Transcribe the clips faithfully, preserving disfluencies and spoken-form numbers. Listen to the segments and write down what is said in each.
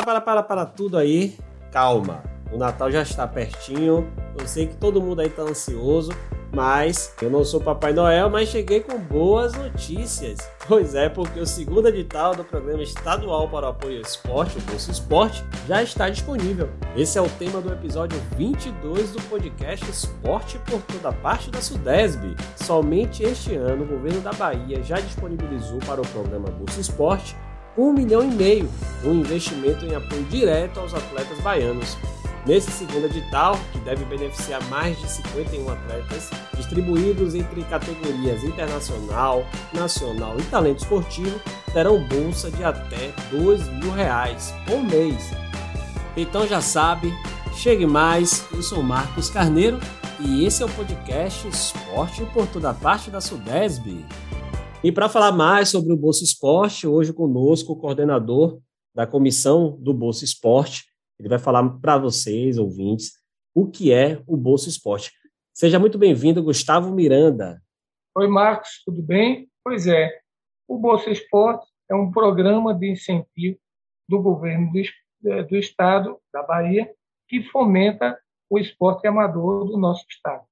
para, para, para, para tudo aí. Calma, o Natal já está pertinho. Eu sei que todo mundo aí está ansioso, mas eu não sou Papai Noel, mas cheguei com boas notícias. Pois é, porque o segundo edital do Programa Estadual para o Apoio ao Esporte, o Bolsa Esporte, já está disponível. Esse é o tema do episódio vinte e dois do podcast Esporte por Toda Parte da Sudesb. Somente este ano, o governo da Bahia já disponibilizou para o programa Bolsa Esporte um milhão e meio, um investimento em apoio direto aos atletas baianos. Nesse segundo edital, que deve beneficiar mais de cinquenta e um atletas, distribuídos entre categorias internacional, nacional e talento esportivo, terão bolsa de até dois mil reais por mês. Então já sabe, chegue mais, eu sou Marcos Carneiro e esse é o podcast Esporte por Toda Parte da Sudesb. E para falar mais sobre o Bolsa Esporte, hoje conosco o coordenador da comissão do Bolsa Esporte. Ele vai falar para vocês, ouvintes, o que é o Bolsa Esporte. Seja muito bem-vindo, Gustavo Miranda. Oi, Marcos, tudo bem? Pois é, o Bolsa Esporte é um programa de incentivo do governo do, do estado da Bahia que fomenta o esporte amador do nosso estado.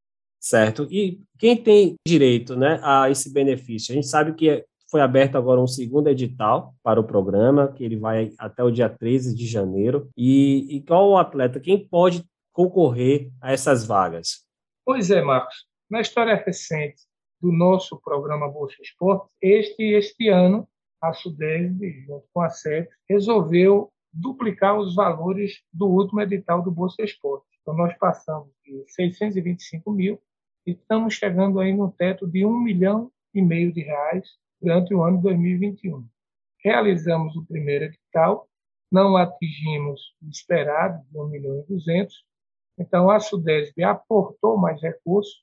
Certo. E quem tem direito, né, a esse benefício? A gente sabe que foi aberto agora um segundo edital para o programa, que ele vai até o dia treze de janeiro. E, e qual o atleta, quem pode concorrer a essas vagas? Pois é, Marcos. Na história recente do nosso programa Bolsa Esporte, este, este ano, a Sudesb, junto com a S E P, resolveu duplicar os valores do último edital do Bolsa Esporte. Então, nós passamos de seiscentos e vinte e cinco mil e estamos chegando aí no teto de um milhão e meio de reais durante o ano de dois mil e vinte e um. Realizamos o primeiro edital, não atingimos o esperado de um milhão e duzentos, então a Sudesb aportou mais recursos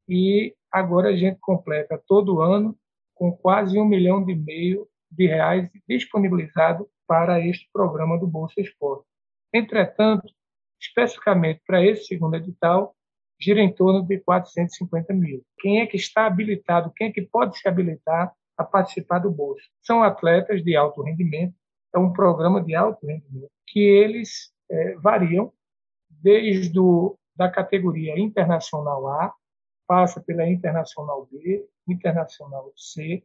e agora a gente completa todo ano com quase um milhão e meio de reais disponibilizado para este programa do Bolsa Esporte. Entretanto, especificamente para esse segundo edital, gira em torno de quatrocentos e cinquenta mil. Quem é que está habilitado, quem é que pode se habilitar a participar do Bolsa? São atletas de alto rendimento, é um programa de alto rendimento, que eles é, variam desde o, da categoria Internacional A, passa pela Internacional B, Internacional C,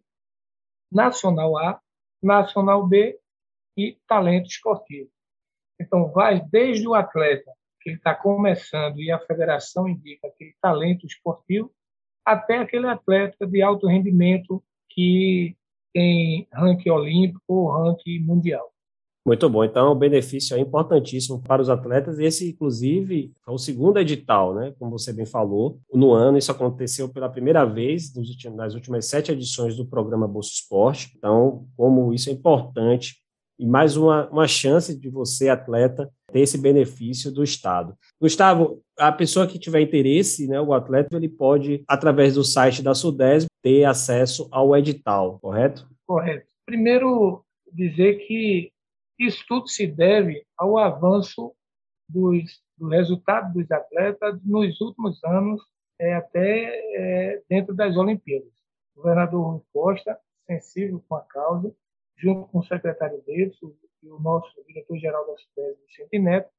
Nacional A, Nacional B e Talento Esportivo. Então, vai desde o atleta que ele está começando e a federação indica aquele talento esportivo, até aquele atleta de alto rendimento que tem ranking olímpico ou ranking mundial. Muito bom. Então, o benefício é importantíssimo para os atletas. Esse, inclusive, é o segundo edital, né? Como você bem falou, no ano. Isso aconteceu pela primeira vez nas últimas sete edições do programa Bolsa Esporte. Então, como isso é importante e mais uma, uma chance de você, atleta, ter esse benefício do Estado. Gustavo, a pessoa que tiver interesse, né, o atleta, ele pode, através do site da Sudesb, ter acesso ao edital, correto? Correto. Primeiro, dizer que isso tudo se deve ao avanço dos, do resultado dos atletas nos últimos anos, é, até é, dentro das Olimpíadas. O governador Rui Costa, sensível com a causa, junto com o secretário dele e o nosso diretor-geral da Sudesb, Vicente Neto,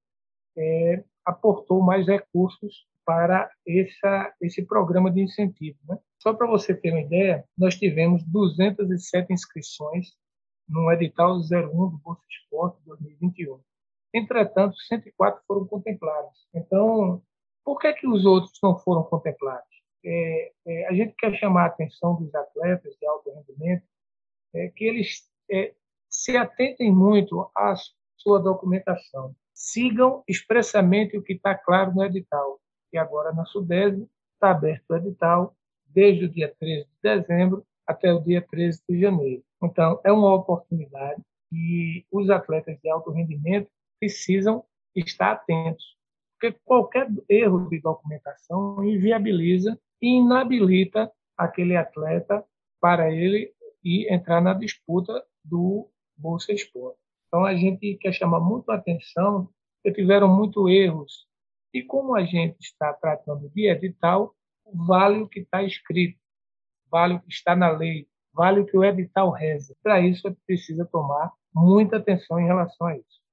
é, aportou mais recursos para essa, esse programa de incentivo, né? Só para você ter uma ideia, nós tivemos duzentas e sete inscrições no edital zero um do Bolsa Esporte dois mil e vinte e um. Entretanto, cento e quatro foram contemplados. Então, por que, que os outros não foram contemplados? É, é, a gente quer chamar a atenção dos atletas de alto rendimento, é, que eles é, se atentem muito à sua documentação. Sigam expressamente o que está claro no edital. E agora, na Sudesb, está aberto o edital desde o dia treze de dezembro até o dia treze de janeiro. Então, é uma oportunidade e os atletas de alto rendimento precisam estar atentos, porque qualquer erro de documentação inviabiliza e inabilita aquele atleta para ele ir entrar na disputa do Bolsa Esporte. Então, a gente quer chamar muito a atenção, porque tiveram muitos erros. E como a gente está tratando de edital, vale o que está escrito, vale o que está na lei, vale o que o edital reza. Para isso, é precisa tomar muita atenção em relação a isso.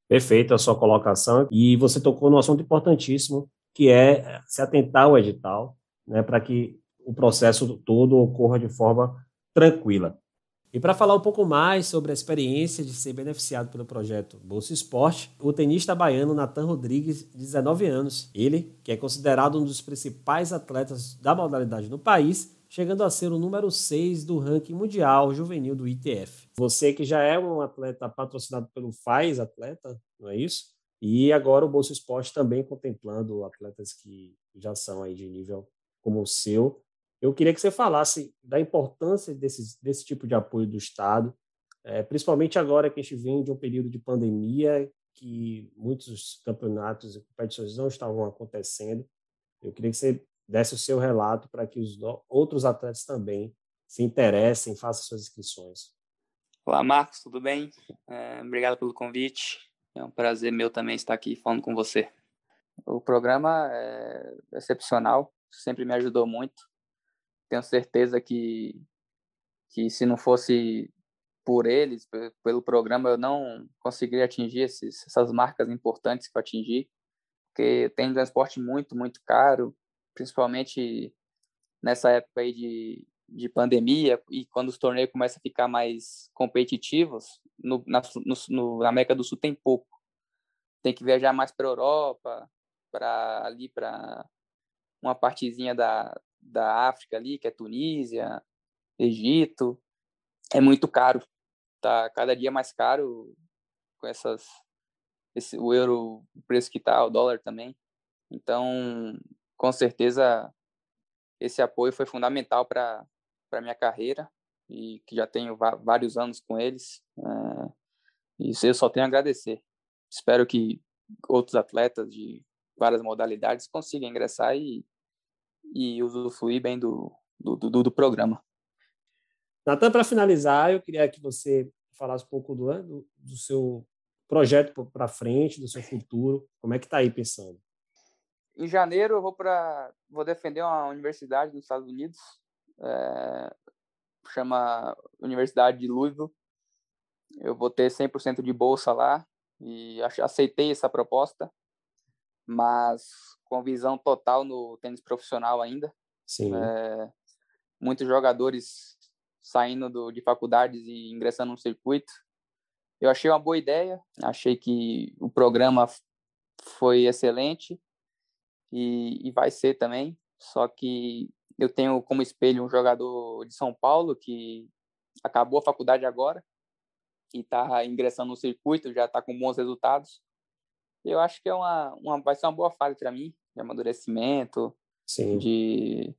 Perfeito a sua colocação. E você tocou num assunto importantíssimo, que é se atentar ao edital, né, para que o processo todo ocorra de forma tranquila. E para falar um pouco mais sobre a experiência de ser beneficiado pelo projeto Bolsa Esporte, o tenista baiano Nathan Rodrigues, de dezenove anos, ele, que é considerado um dos principais atletas da modalidade no país, chegando a ser o número seis do ranking mundial juvenil do I T F. Você que já é um atleta patrocinado pelo Faz Atleta, não é isso? E agora o Bolsa Esporte também contemplando atletas que já são aí de nível como o seu. Eu queria que você falasse da importância desse, desse tipo de apoio do Estado, é, principalmente agora que a gente vem de um período de pandemia, que muitos campeonatos e competições não estavam acontecendo. Eu queria que você desse o seu relato para que os outros atletas também se interessem, façam suas inscrições. Olá, Marcos, tudo bem? É, obrigado pelo convite. É um prazer meu também estar aqui falando com você. O programa é excepcional, sempre me ajudou muito. Tenho certeza que, que se não fosse por eles, pelo programa, eu não conseguiria atingir esses, essas marcas importantes que eu atingi, porque tem um esporte muito, muito caro, principalmente nessa época aí de, de pandemia, e quando os torneios começam a ficar mais competitivos, no, na, no, na América do Sul tem pouco. Tem que viajar mais para a Europa, para ali para uma partezinha da, da África ali, que é Tunísia, Egito. É muito caro, tá cada dia mais caro com essas esse, o euro, o preço que tá, o dólar também. Então, com certeza esse apoio foi fundamental para para minha carreira e que já tenho vários anos com eles. É, isso eu só tenho a agradecer. Espero que outros atletas de várias modalidades consigam ingressar e, e usufruir bem do, do, do, do programa. Nathan, para finalizar, eu queria que você falasse um pouco do, do, do seu projeto para frente, do seu futuro. Como é que está aí pensando? Em janeiro eu vou para vou defender uma universidade nos Estados Unidos, é, chama Universidade de Louisville. Eu vou ter cem por cento de bolsa lá e aceitei essa proposta, mas com visão total no tênis profissional ainda. Sim. É, muitos jogadores saindo do, de faculdades e ingressando no circuito. Eu achei uma boa ideia, achei que o programa foi excelente e, e vai ser também, só que eu tenho como espelho um jogador de São Paulo que acabou a faculdade agora e está ingressando no circuito, já está com bons resultados. Eu acho que é uma, uma, vai ser uma boa fase para mim, de amadurecimento, Sim. De,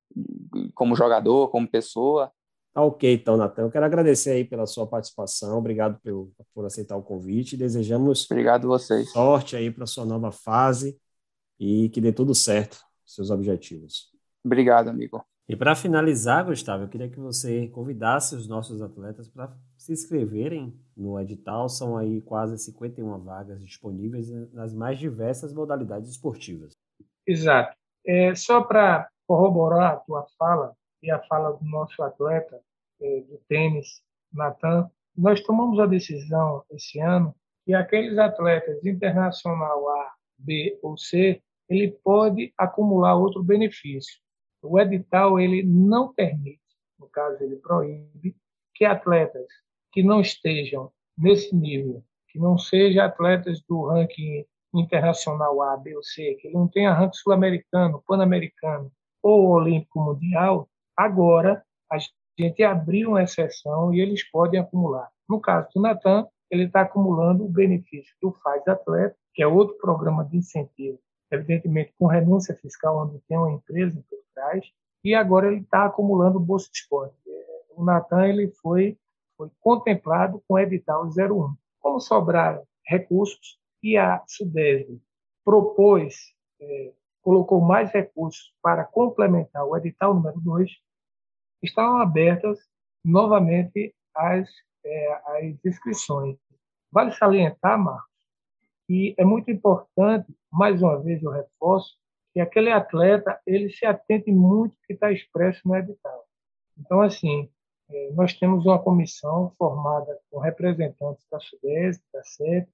de como jogador, como pessoa. Tá ok, então, Nathan. Eu quero agradecer aí pela sua participação. Obrigado por, por aceitar o convite. Desejamos Obrigado a vocês. Sorte aí para sua nova fase e que dê tudo certo, seus objetivos. Obrigado, amigo. E para finalizar, Gustavo, eu queria que você convidasse os nossos atletas para se inscreverem no edital. São aí quase cinquenta e uma vagas disponíveis nas mais diversas modalidades esportivas. Exato. É, só para corroborar a tua fala e a fala do nosso atleta é, do tênis, Nathan, nós tomamos a decisão esse ano que aqueles atletas internacional A, B ou C, ele pode acumular outro benefício. O edital ele não permite, no caso ele proíbe, que atletas que não estejam nesse nível, que não sejam atletas do ranking internacional A, B ou C, que ele não tenha ranking sul-americano, pan-americano ou olímpico mundial, agora a gente abriu uma exceção e eles podem acumular. No caso do Nathan, ele está acumulando o benefício do Faz Atleta, que é outro programa de incentivo, evidentemente com renúncia fiscal, onde tem uma empresa por trás, e agora ele está acumulando o Bolsa Esporte. O Nathan ele foi, foi contemplado com o edital zero um. Como sobraram recursos, e a SUDESB propôs, é, colocou mais recursos para complementar o edital número dois, estão abertas novamente as, é, as inscrições. Vale salientar, Marcos, que é muito importante, mais uma vez eu reforço, que aquele atleta ele se atente muito ao que está expresso no edital. Então, assim, nós temos uma comissão formada com representantes da SUDESB, da C E P,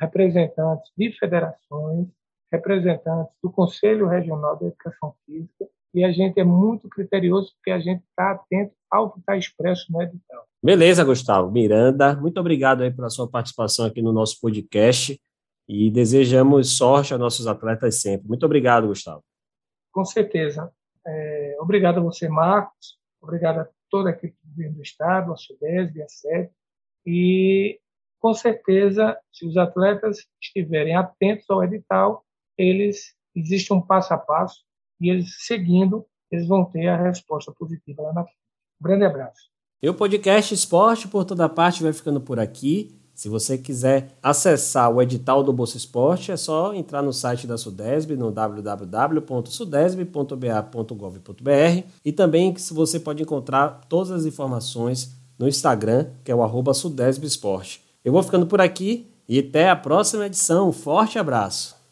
representantes de federações, representantes do Conselho Regional de Educação Física, e a gente é muito criterioso porque a gente está atento ao que está expresso no edital. Beleza, Gustavo Miranda, muito obrigado aí pela sua participação aqui no nosso podcast e desejamos sorte aos nossos atletas sempre. Muito obrigado, Gustavo. Com certeza. É, obrigado a você, Marcos, obrigado a toda a equipe do Estado, a SUDESB, a S E B, e com certeza, se os atletas estiverem atentos ao edital, eles existe um passo a passo e eles seguindo, eles vão ter a resposta positiva lá na frente. Um grande abraço. E o podcast Esporte por Toda Parte vai ficando por aqui. Se você quiser acessar o edital do Bolsa Esporte, é só entrar no site da SUDESB, no w w w ponto sudesb ponto b a ponto gov ponto b r, e também você pode encontrar todas as informações no Instagram, que é o arroba SUDESB Esporte. Eu vou ficando por aqui e até a próxima edição. Um forte abraço!